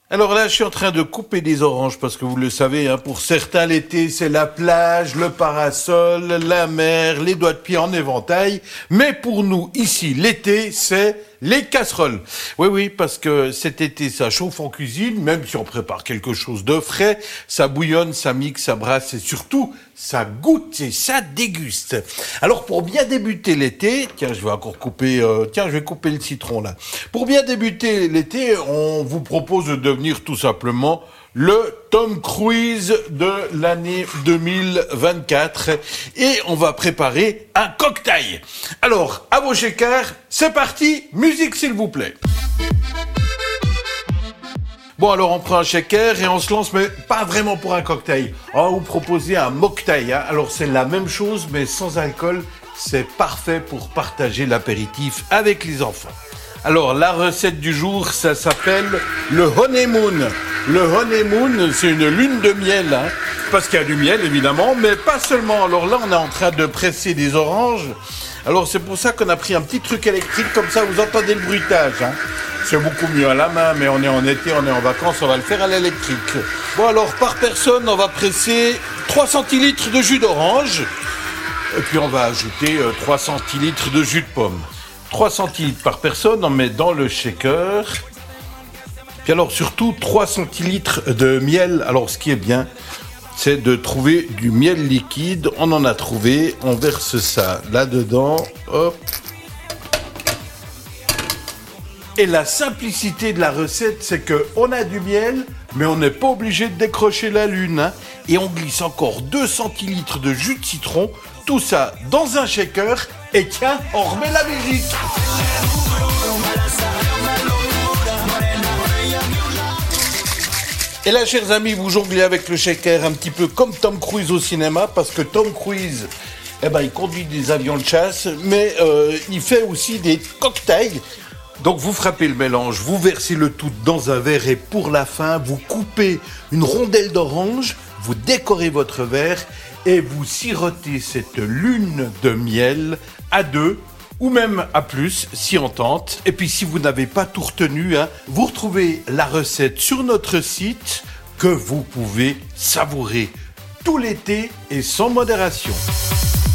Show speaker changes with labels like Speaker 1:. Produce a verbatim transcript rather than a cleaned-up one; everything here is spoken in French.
Speaker 1: Alors là, je suis en train de couper des oranges parce que vous le savez, hein, pour certains, l'été, c'est la plage, le parasol, la mer, les doigts de pied en éventail. Mais pour nous, ici, l'été, c'est les casseroles. Oui, oui, parce que cet été, ça chauffe en cuisine, même si on prépare quelque chose de frais, ça bouillonne, ça mixe, ça brasse et surtout, ça goûte et ça déguste. Alors, pour bien débuter l'été, tiens, je vais encore couper, euh, tiens, je vais couper le citron là. Pour bien débuter l'été, on vous propose de devenir tout simplement le Tom Cruise de l'année deux mille vingt-quatre et on va préparer un cocktail. Alors, à vos shakers, c'est parti, musique s'il vous plaît. Bon, alors on prend un shaker et on se lance, mais pas vraiment pour un cocktail. On va vous proposer un mocktail, hein. Alors c'est la même chose, mais sans alcool. C'est parfait pour partager l'apéritif avec les enfants. Alors, la recette du jour, ça s'appelle le honeymoon. Le honeymoon, c'est une lune de miel, hein, parce qu'il y a du miel, évidemment, mais pas seulement. Alors là, on est en train de presser des oranges. Alors, c'est pour ça qu'on a pris un petit truc électrique, comme ça, vous entendez le bruitage, hein. C'est beaucoup mieux à la main, mais on est en été, on est en vacances, on va le faire à l'électrique. Bon, alors, par personne, on va presser trois centilitres de jus d'orange. Et puis, on va ajouter euh, trois centilitres de jus de pomme. trois centilitres par personne, on met dans le shaker. Puis alors surtout trois centilitres de miel. Alors ce qui est bien, c'est de trouver du miel liquide. On en a trouvé, on verse ça là-dedans. Hop. Et la simplicité de la recette, c'est qu'on a du miel, mais on n'est pas obligé de décrocher la lune, hein. Et on glisse encore deux centilitres de jus de citron, tout ça dans un shaker, et tiens, on remet la musique. Et là, chers amis, vous jonglez avec le shaker un petit peu comme Tom Cruise au cinéma, parce que Tom Cruise, eh ben, il conduit des avions de chasse, mais euh, il fait aussi des cocktails. Donc vous frappez le mélange, vous versez le tout dans un verre et pour la fin, vous coupez une rondelle d'orange, vous décorez votre verre et vous sirotez cette lune de miel à deux ou même à plus si on tente. Et puis si vous n'avez pas tout retenu, hein, vous retrouvez la recette sur notre site que vous pouvez savourer tout l'été et sans modération.